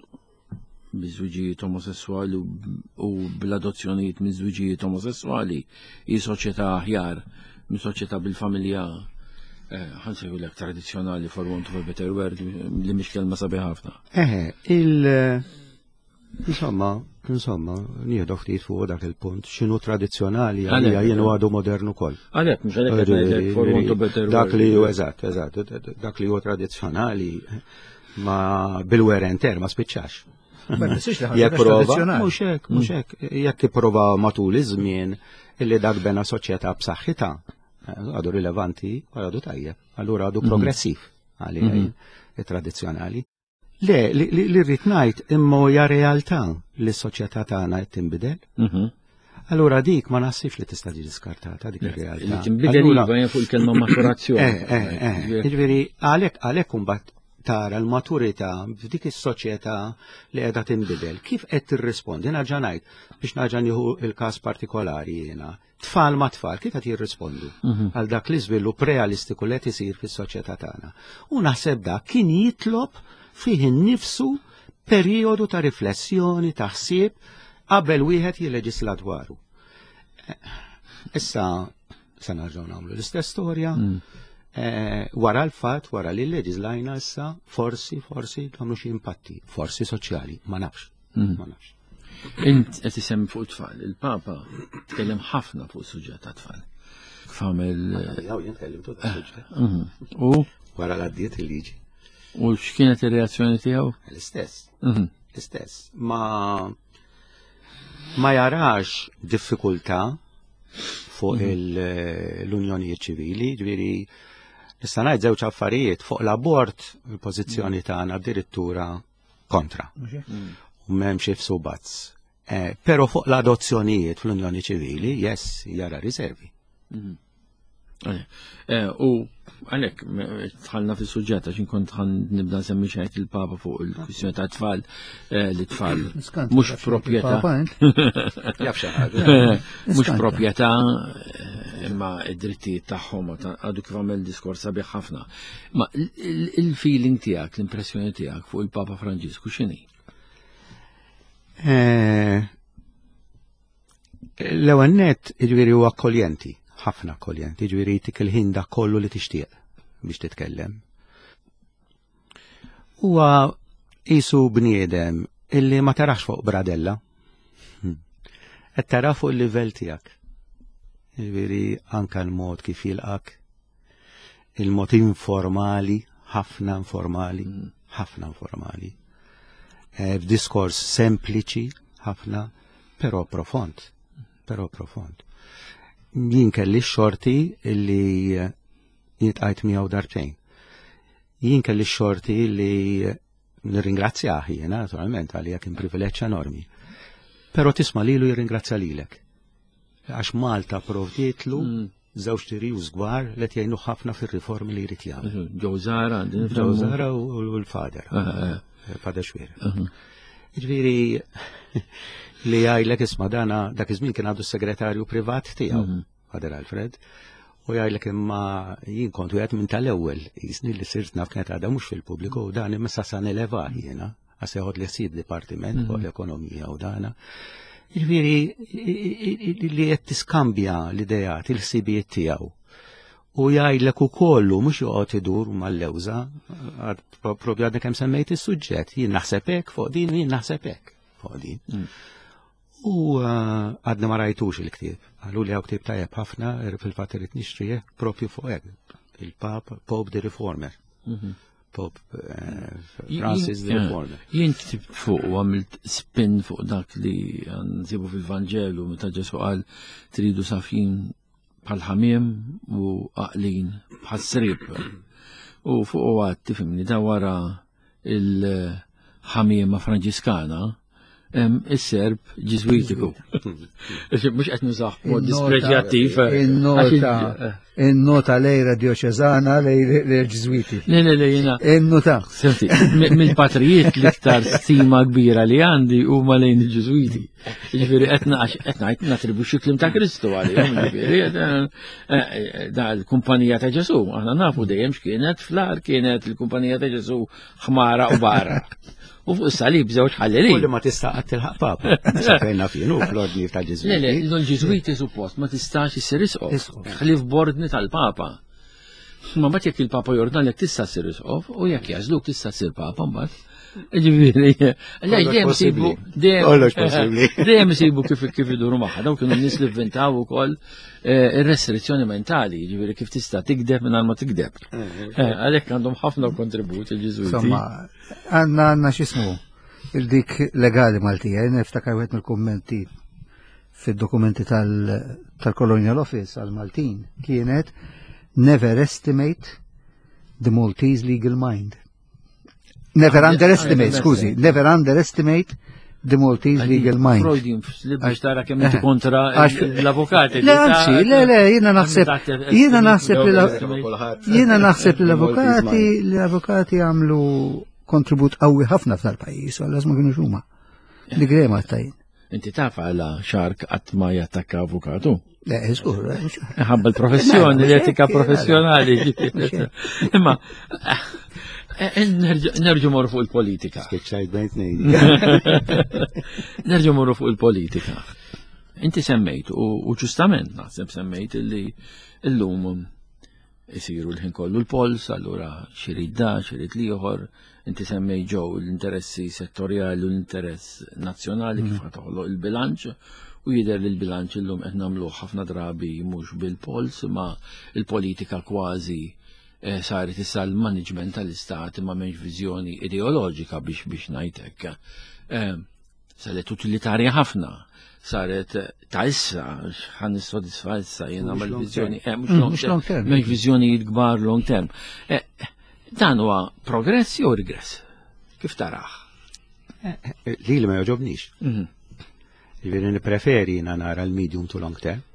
biżwiġijiet omosessuali u bl-adozzjonijiet minn żwiġijiet omosessuali hi soċjetà aħjar minn soċjetà bil-familja ħansejħu l-ek tradizjonali for want of a better word li mhix kelma sabiħ ħafna. Eh, il insomma, insomma, nieħdu ftit fuq dak il-punt, x'inhu tradizzjonali għalija jien għadu modernu ukoll. Għalhekk mhux għalhekk for want of a better word. Dak li hu eżatt, eżatt, dak li hu tradizzjonali ma bil-wera inter ma spiċċax. Jekk prova, mhux hekk, mhux hekk, jekk ipprova matul iż-żmien illi dak bena soċjetà b'saħħitha għadu rilevanti, għadu tajjeb, allura għadu progressiv għalli tradizjonali. Le, li rrit ngħid imma hija realtà li s-soċjetà tagħna qed tinbidel. Allura dik ma naħsibx li tista' tiġi skartata dik ir-realtà. Tinbidel iva fuq il-kelma maturazzjoni. Eh, eh, jiġifieri għalhekk għalhekk imbagħad tara l-maturità f'dik is-soċjetà li qiegħda tinbidel. Kif qed tirrispondi? Nerġa' ngħid biex nerġa' nieħu il-każ partikolari jiena. Tfal ma tfal, kif qed jirrispondu għal dak li żvilupp realistiku li qed isir fis-soċjetà tagħna. U naħseb dak kien jitlob fih innifsu perjodu ta' riflessjoni, ta' ħsieb qabel wieħed jilleġisla dwaru. Issa se nerġgħu nagħmlu l-istess storja. Wara l-fatt, wara li leġislajna issa, forsi, forsi tagħmlu xi impatti, forsi soċjali, ma nafx. Ma nafx. Int qed isem fuq tfal, il-Papa tkellem ħafna fuq suġġett ta' tfal. Famel. Jaw jien tkellimt fuq suġġett. U wara l-għaddiet il-liġi. U x'kienet ir-reazzjoni tiegħu? L-istess. L-istess. Ma ma jarax diffikultà fuq l-unjonijiet ċivili, ġifieri nista' ngħid żewġ affarijiet fuq l-abort il-pożizzjoni tagħna addirittura kontra. U m'hemmx ifsu bazz. Però fuq l-adozzjonijiet fl-Unjoni Ċivili, yes, jara riservi. U għalek, tħallna fil suġġett għax kont ħan nibda nsemmi xejn il-Papa fuq il-kwistjoni ta' tfal li tfal mhux proprjetà. Mhux proprjetà imma id-drittijiet tagħhom għadu kif għamel diskors sabiħ ħafna. Ma il-feeling tiegħek, l-impressjoni tiegħek fuq il-Papa Franġisku x'inhi? L-ewwel nett jiġifieri huwa akkoljenti. ħafna akkoljenti, ġifieri jtik il-ħin dak kollu li tixtieq biex titkellem. Huwa qisu bniedem illi ma tarax fuq bradella. Qed tara fuq il-livell tiegħek. Ġifieri anke l-mod kif jilqak, il-mod informali, ħafna informali, ħafna informali. F'diskors sempliċi, ħafna, però profond, però profond. Jien kelli xorti illi jitqajt miegħu darbtejn. Jien kelli xorti illi nirringrazzjah jiena naturalment għalija kien privileġġ enormi. Però tisma' lilu jirringrazzja lilek. Għax Malta provdietlu żewġ tiriju żgwar li qed jgħinu ħafna fir-riformi li jrid jagħmel. Ġewżara, Ġewżara u l-fader. Fader Xwiera. Ġifieri li jgħidlek isma' dana dak iż-żmien kien għandu s-segretarju privat tiegħu, Fader Alfred, u jgħidlek imma jien kontu qed minn tal-ewwel jisni li sirt naf kienet għadha mhux fil-pubbliku u dan imma sa neleva jiena għas jgħod li ssib dipartiment fuq l-ekonomija u dana. Ġifieri li qed tiskambja l-idejat, il-ħsibijiet tiegħu. U jgħidlek ukollu mhux joqgħod idur mal-lewża, propju għadni kemm semmejt is-suġġett, jien naħseb hekk fuq din u jien naħseb hekk fuq din. U għadna ma rajtux il-ktieb. Għallu li għaw ktieb tajjeb ħafna, fil-fatt irid nixtrih propju fuq hekk. Il-Pap, Pope the Reformer. Pope Francis the Reformer. Jien ktib fuq u għamilt spin fuq dak li nsibu fil-Vangelu meta Ġesu qal tridu safin bħal-ħamiem u aqlin bħal-srib. U fuq u għad tifimni da wara il-ħamiema Franġiskana is-Serb ġiżwitiku. Mhux qed nużaw mod dispreġjattiv. In-nota lejra dioċeżana lejra ġiżwiti. Le le le jiena. In-nota. Mill-patrijiet l-iktar stima kbira li għandi huma lejn il-Ġiżwiti. Jiġifieri qed ngħid natribuxxi klim ta' Kristu għalihom, jiġifieri da l-kumpanija ta' Ġesu. Aħna nafu dejjem x'kienet fl-ar kienet il-kumpanija ta' Ġesu ħmara u barra. U fuq is-salib żewġ ħallelin. Kulli ma tista' qatt tilħaq Papa. Fejna fienu fl-ordni tal-Ġiżwiti. Le le, l-Ġiżwiti suppost ma tistax issir isqof. Ħlief bordni tal-Papa. Ma mbagħad jekk il-Papa jordnalek tista' ssir isqof u jekk jażluk tista' ssir Papa mbagħad. Ġifieri, dejjem isibu dejjem isibu kif kif iduru magħha. Dawn kienu nies li inventaw ukoll ir-restrizzjoni mentali, ġifieri kif tista' tikdeb mingħajr ma tikdeb. Għalhekk għandhom ħafna kontribut il-Ġiżwiti. Insomma, għandna għandna x'ismu il-dik legali Maltija, niftakar wieħed mill-kummenti fid-dokumenti tal-Colonial Office għal-Maltin kienet never estimate the Maltese legal mind. Never underestimate, skużi, never underestimate the Maltese legal mind. Freudian, biex tara kemm inti kontra l-avukati. Le, anzi, le, le, jiena naħseb, jiena naħseb li jiena naħseb li l-avukati, l-avukati għamlu kontribut qawwi ħafna f'tal-pajjiż, għal ma kienu xuma. Li grema tajn. Inti taf għala xark qatt ma jattakka avukatu? Le, żgur. Ħabba l-professjoni, l-etika professjonali. Imma nerġu morru fuq il-politika. Nerġu morru fuq il-politika. Inti semmejt, u ġustament naħseb semmejt illi l-lum isiru l-ħin kollu l-pols, allura xirid da, xirid liħor, inti semmejt ġew l-interessi settorjali u l-interess nazzjonali kif ħatoħloq il-bilanċ, u jidher li l-bilanċ illum qed nagħmluh ħafna drabi mhux bil-pols, ma il-politika kważi saret issa l-management tal-istat imma m'hemmx viżjoni ideoloġika biex biex ngħidlek. saret utilitarja ħafna, saret ta' issa, ħan nissodisfa issa jena Mhux mal-vizjoni, long eh, Mm, mux long mhux long term, term. mhux vizjoni kbar long term. Eh, Dan huwa progress jew regress? Kif taraħ? Li li ma joġobnix. Mhm. Ġifieri nippreferi jiena nara l-medium to long term.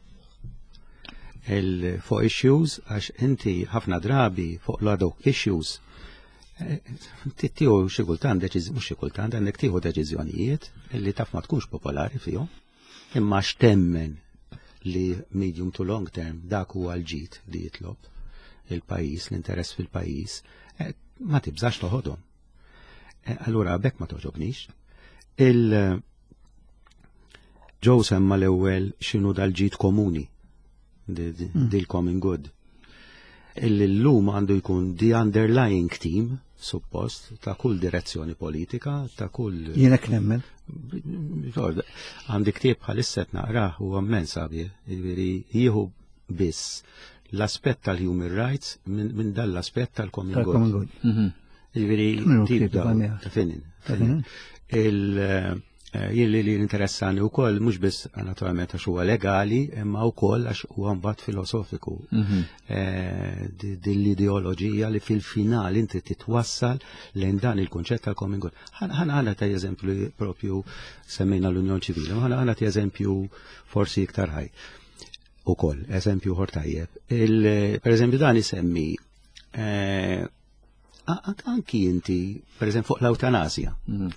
Il-fuq issues, għax inti ħafna drabi fuq l-adok issues, tittiju xi kultant deċiż mhux xi kultant għandek tieħu deċiżjonijiet li taf ma tkunx popolari fihom, imma x'temmen li medium to long term dak huwa l-ġid li jitlob il-pajjiż, l-interess fil-pajjiż, eh, ma tibżax toħodhom. Eh, Allura bekk ma toġobnix. Il ġew semma l-ewwel x'inhu dal-ġid komuni, di- di- dil-common good. Il-lum għandu jkun the underlying team, suppost, ta' kull direzzjoni politika, ta' kull Jiena knemmen. għandi ktieb bħalisset naqrah u għammen sabi, jiġifieri jieħu biss l-aspett tal-human rights minn min dal l-aspett tal-common Tal-common good. good. Mhm. Jiġifieri Minu tip ktieb da bħalmiha? ta' finin. Ta' finin? Il jien li li interessani wkoll mhux biss naturalment għax huwa legali, imma wkoll għax huwa mbagħad filosofiku. Mhm. Eh, di- Dil-ideoloġija li fil-final inti titwassal lejn dan il-konċett tal-common good. Ħana ħana ta' eżempju propju semmejna l-Unjon Ċivili, ħana ħana ta' eżempju forsi iktar ħaj. Ukoll, eżempju ħor tajjeb. Il- Per eżempju dan isemmi eh, a- a- anki inti, per eżempju fuq l-eutanasja. Mhm.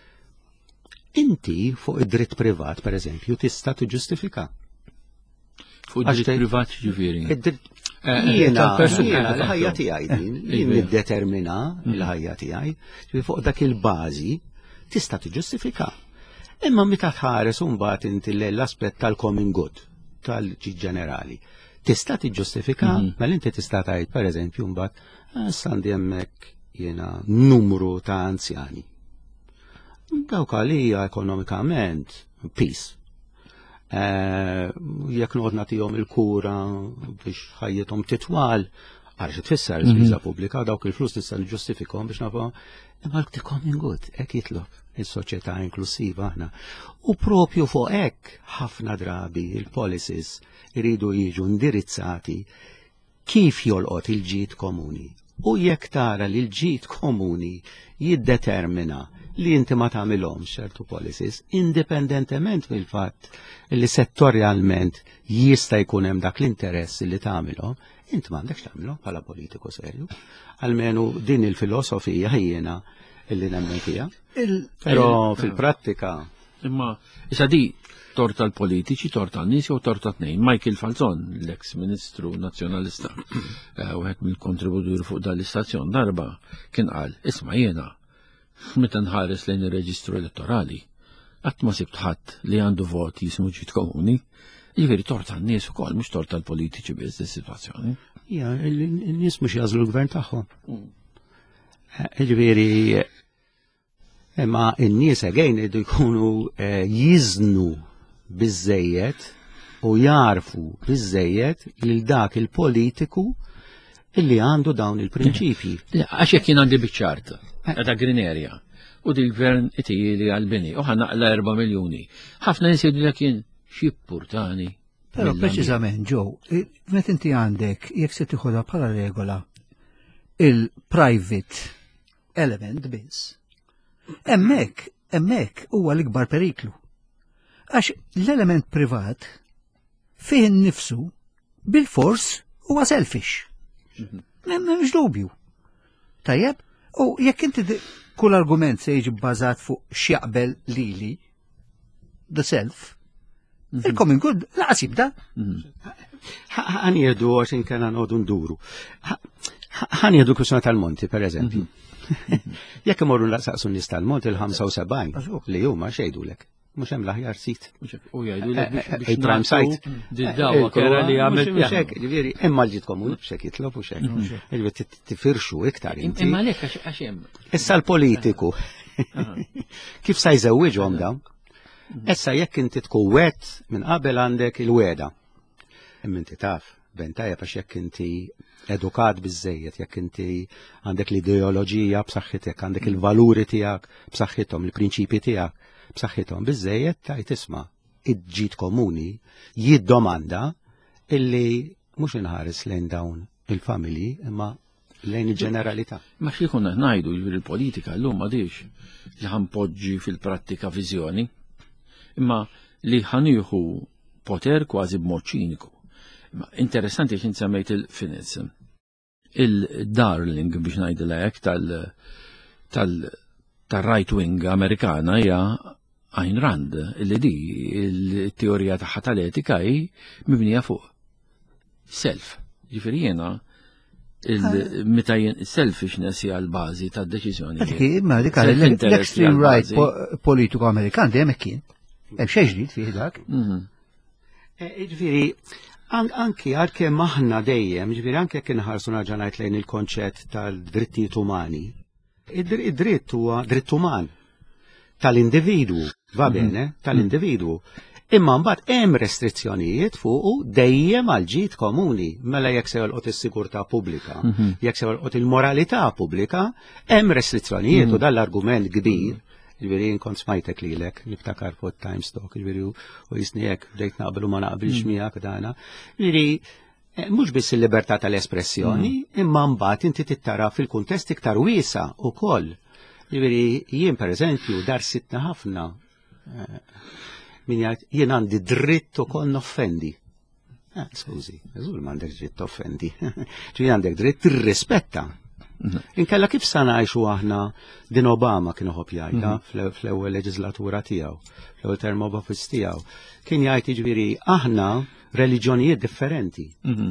Inti fuq id-dritt privat, per eżempju, tista' tiġġustifika. Fuq Għax dritt te- privat ġifieri. Id-dritt Eh, eh, Jiena, tal-persuna- jiena eh, l-ħajja fatto. tiegħi din, Eh, jien eh, niddetermina l-ħajja tiegħi, ġifieri fuq dak il-bażi tista' tiġġustifika. Imma meta tħares mbagħad inti l-aspett tal-common good, tal-ġid ġenerali, tista' tiġġustifika, mela inti tista' tgħid pereżempju mbagħad "Ah, sandi hemmhekk jiena numru ta' anzjani. Dawk għalija ekonomikament peace. Eh, Jekk noqgħod nagħtihom il-kura biex ħajjithom titwal, għaliex tfisser l-ispiża pubblika, dawk il-flus tista' niġġustifikhom biex nafhom imma l common good, hekk jitlob is-soċjetà inklusiva aħna. U propju fuq hekk ħafna drabi il-policies iridu jiġu indirizzati kif jolqot il-ġid komuni. U jekk tara li l-ġid komuni jiddetermina li inti ma tagħmilhomx ċertu policies, indipendentement mill-fatt li settorjalment jista' jkun hemm dak l-interess li tagħmilhom, inti m'għandekx tagħmilhom bħala politiku serju. Almenu din il-filosofija ħjiena illi nemmen fiha. Però fil-prattika Imma, issa di torta l-politiċi, torta l-nis jew torta t-nejn. Michael Falzon, l-ex ministru nazjonalista, u għed mill-kontributur fuq dal-istazzjon darba, kien qal, isma jena, meta nħares lejn ir-reġistru elettorali, għat ma sibt ħadd li għandu voti jismu ġid komuni, jiġifieri torta n-nies ukoll mhux torta l-politiċi biss dis-sitwazzjoni. ja, n-nies mhux jażlu l-gvern tagħhom. Ġifieri imma n-nies again idu jkunu eh, jiżnu biżejjed u jarfu biżejjed lil dak il-politiku illi għandu dawn il-prinċipji. Għax jekk jien għandi biċċarta, għada green area, u di l-gvern itili għal-bini, u ħanaqla erba' miljoni. ħafna nies jgħidu jekk jien xippurtani. Però preċiżament, Joe, met inti għandek, jekk se tieħodha bħala regola, il-private element biss. Emmek, emmek huwa l-ikbar periklu. Għax l-element privat fih nifsu bil-fors huwa selfish. M'hemmx dubju. Tajjeb, u jekk inti kull argument se jiġi bbażat fuq x'jaqbel lili, the self, il-common good laqas jibda. Ħan jieħdu għaxin kena nodu nduru. Ħan jieħdu kwistjoni tal-Monti, per eżempju. Jekk imorru laqsaqsu nis tal-Monti il-ħamsa u sebgħin li huma xejdulek. Mhux hemm l-aħjar sit. U jgħidu l Il-prime site. Did-dawa kera li għamil. Ġifieri, imma l-ġid komuni b'xek jitlob u xek. Ġifieri tifirxu iktar inti. Imma lek għax hemm. Issa l-politiku. Kif sa jżewwiġhom dawn? Issa jekk inti tkun wet minn qabel għandek il-weda. Imma inti taf bentajja għax jekk inti edukat biżejjed, jekk inti għandek l-ideoloġija b'saħħitek, għandek il-valuri tiegħek b'saħħithom, il-prinċipji tiegħek b'saħħithom biżejjed tajt isma' id-ġid komuni jiddomanda illi mhux inħares lejn dawn il-familji imma lejn il-ġeneralità. Ma xi konna ngħidu il-politika llum m'għadix li ħanpoġġi fil-prattika viżjoni, imma li ħanieħu poter kważi b'mod ċiniku. Interessanti xin semmejt il-Finez. Il-darling biex ngħidilha hekk tal-right wing Amerikana hija Ayn Rand, illi di il-teorija tagħha tal-etika hi mibnija fuq self. Ġifieri jiena meta selfishness hija l-bażi tad-deċiżjoni. Ma dik l-extreme right politiku Amerikan dejjem hekk kien. Hemm xejn ġdid fih dak. Ġifieri anki għalkemm aħna dejjem, ġifieri anke jekk inħarsu narġa' ngħid lejn il-konċett tal-drittijiet umani. Id-dritt huwa dritt uman tal-individwu, va bene, tal-individwu. Imma mbagħad hemm restrizzjonijiet fuqu dejjem għal ġid komuni, mela jekk se jolqot is-sigurtà pubblika, jekk se jolqot il-moralità pubblika, hemm restrizzjonijiet u dan l-argument kbir. Ġifieri kont smajtek lilek, niftakar fuq Time Stock, ġifieri u jisni hekk bdejt naqbel u ma naqbilx miegħek dana. Ġifieri mhux biss il-libertà tal-espressjoni, imma mbagħad inti tittara fil-kuntest iktar wiesa' ukoll. Ġifieri jien pereżempju dar sitna ħafna min jgħid jien għandi dritt ukoll noffendi. Skużi, eżur m'għandek dritt offendi. Ġifieri għandek dritt tirrispetta. Inkella kif sa ngħixu aħna din Obama kienu ħobb jgħidha fl-ewwel leġislatura tiegħu, fl-ewwel term of office tiegħu. Kien jgħid jiġifieri aħna reliġjonijiet differenti,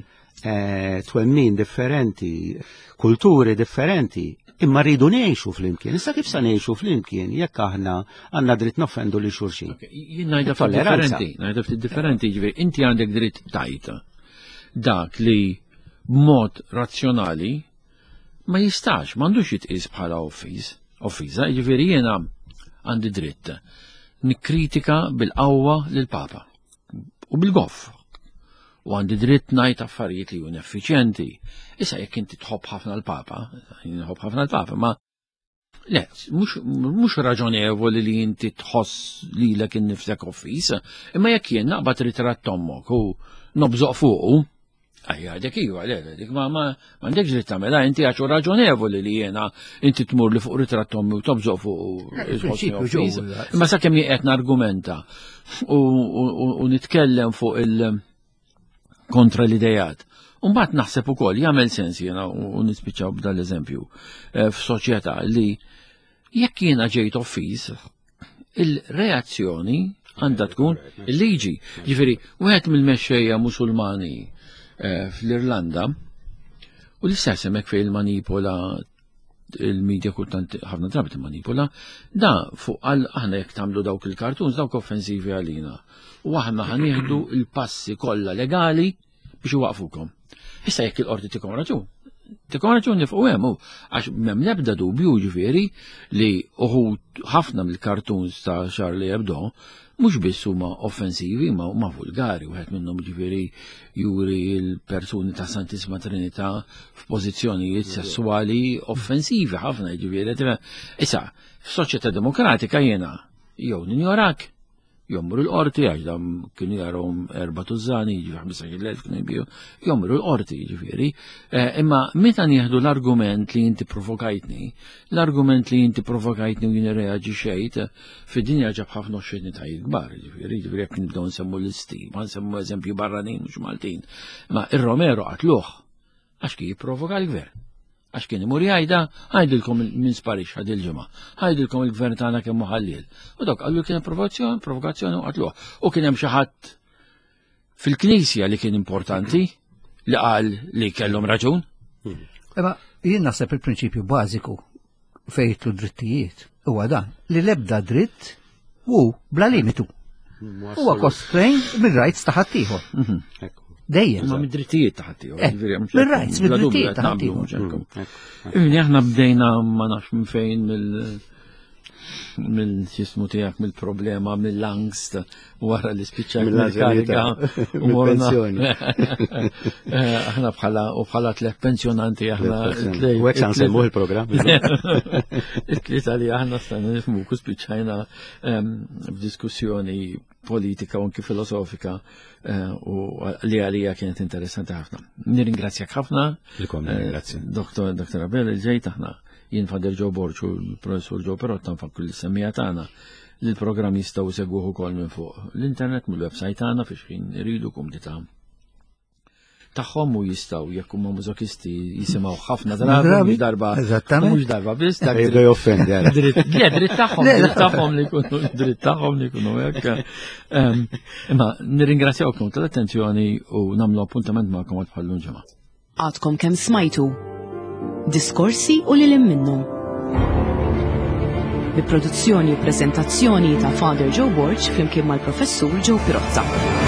twemmin differenti, kulturi differenti, imma rridu ngħixu flimkien. Issa kif sa ngħixu flimkien jekk aħna għandna dritt noffendu li xulxin. Jien ngħidha ftit differenti, ngħidha ftit differenti, ġifieri inti għandek dritt tajta dak li b'mod razzjonali ma jistax, m'għandux jitqis bħala offiż, offiża, ġifieri jiena għandi dritt nikkritika bil-qawwa lill-Papa u bil-goff. U għandi dritt ngħid affarijiet li jkunu effiċjenti. Issa jekk inti tħobb ħafna l-Papa, nħobb ħafna l-Papa, ma le, mhux raġonevoli li inti tħoss lilek innifsek offiż, imma jekk jien naqbad ritratt ommok u nobżoq fuqu, Ajja, dik iva, le, dik ma ma m'għandekx dritt tagħmilha, inti għaxu raġonevoli li jiena inti tmur li fuq ritratt ommi u tobżoq fuq. Imma sakemm qed nargumenta u nitkellem fuq il- kontra l-idejat. Mbagħad naħseb ukoll jagħmel sens jiena u nispiċċaw b'dan l-eżempju f'soċjetà li jekk jiena ġejt offiż, il-reazzjoni għandha tkun il-liġi. Ġifieri, wieħed mill-mexxejja Musulmani fl-Irlanda u l-istess hemmhekk fejn il-manipola il-medja kultant ħafna drabi timmanipola, da fuq għal aħna jekk tagħmlu dawk il-kartuns dawk offensivi għalina. U aħna ħanieħdu il-passi kollha legali biex iwaqfukom. Issa jekk il-qorti tikom raġun. Tikom raġun nifqu hemm għax m'hemm l-ebda dubju ġifieri li uħud ħafna mill-kartuns ta' Charlie Hebdo mhux biss huma offensivi ma huma vulgari, wieħed minnhom ġifieri juri l-persuni ta' Santissima Trinità f'pożizzjonijiet sessuali offensivi ħafna ġifieri. Issa, f'soċjetà demokratika jiena jew ninjorak, jommru l-qorti għax dam kienu jarhom erba' tużani, ġifieri ħmisax elf kienu jbiju, jommru l-qorti ġifieri. Imma meta nieħdu l-argument li inti provokajtni, l-argument li inti provokajtni u jien irreaġi xejt, fid-dinja ġab ħafna x'ednitajiet kbar, ġifieri, ġifieri jekk nibdew nsemmu l-isti, ma nsemmu eżempju barranin mhux Maltin. Ma ir-Romero qatluh għax kien jipprovoka l-gvern. Għax kien imur jgħidha ħajdilkom minn sparix ħad il-ġimgħa, ħajdilkom il-gvern tagħna kemm hu ħalliel. U dawk qalu kien provokazzjoni, provokazzjoni u qatluh. U kien hemm xi ħadd fil-Knisja li kien importanti li qal li kellhom raġun. Imma jien naħseb il-prinċipju bażiku fejn jitlu drittijiet huwa dan li l-ebda dritt hu bla limitu. Huwa constrained bil-rights ta' ħaddieħor. Dejjem. Ma mid-drittijiet ta' ħaddieħor. Bil-rights, mid-drittijiet ta' ħaddieħor. Aħna bdejna ma nafx minn fejn mill mill-ġismu tiegħek mill-problema, mill-angst wara li spiċċajt Mill-anżjanità, mill-kariga mill-pensjoni. Aħna bħala u bħala tliet pensjonanti aħna U hekk se nsemmuh il-programm. it-tlieta li aħna stana nifhmu kus spiċċajna f'diskussjoni politika u anki filosofika u li għalija kienet interessanti ħafna. Nirringrazzjak ħafna. Ilkom nirringrazzja. Doktor Doktor Abel il-ġejt aħna jien Fader Joe Borch u l-Professur Joe Perotta nfakku l-semmija tagħna li l-programm jistgħu segwuh ukoll minn fuq l-internet mill-website tagħna fiex ħin iridu kumdita tagħhom u jistgħu jekk huma mużokisti jisimgħu ħafna drabi mhux darba mhux darba biss dak Jibda joffendi għara. dritt tagħhom dritt tagħhom li jkunu dritt tagħhom li jkunu hekk. Imma nirringrazzjawkom tal-attenzjoni u nagħmlu appuntament magħkom għal bħal ġimgħa. Għadkom kemm smajtu diskorsi u lil minnhom. Bi produzzjoni u preżentazzjoni ta' Father Joe Borch flimkien mal-Professur Joe Perotta.